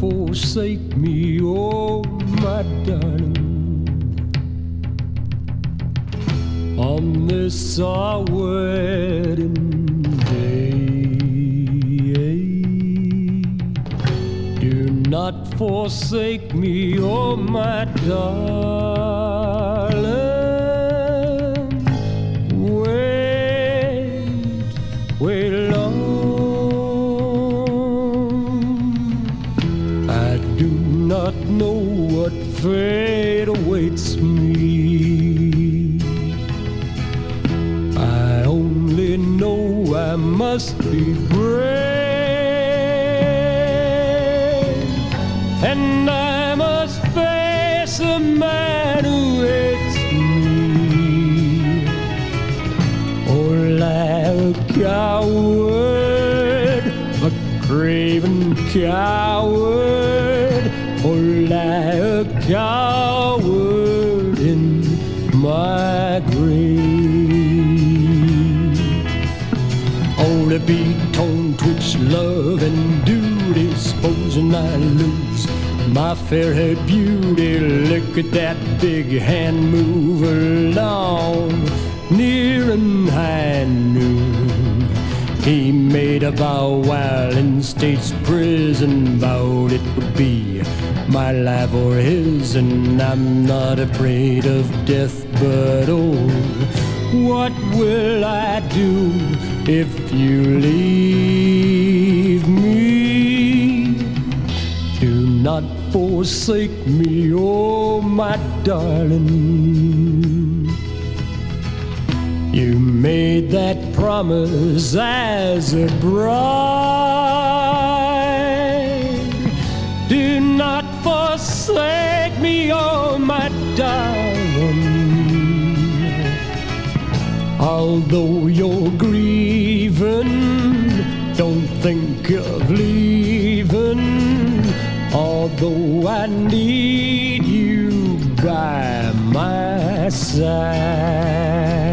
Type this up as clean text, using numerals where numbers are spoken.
forsake me, oh my darling. On this our wedding day, do not forsake me, oh my darling. Wait long. I do not know what fate awaits me. I only know I must be brave, and I must face a man who hates me. Oh, like a coward, a craven coward, oh, like a coward in my grave. Oh, to be torn twixt love and duty, supposing I lose my fair-haired beauty. Look at that big hand move along, near and high noon. He made a vow while in state's prison, vowed it would be my life or his. And I'm not afraid of death, but oh, what will I do if you leave me? Do not forsake me, oh my darling. You made that promise as a bride. Do not forsake me, oh my darling. Although you're grieving, don't think of leaving. Although I need you by my side.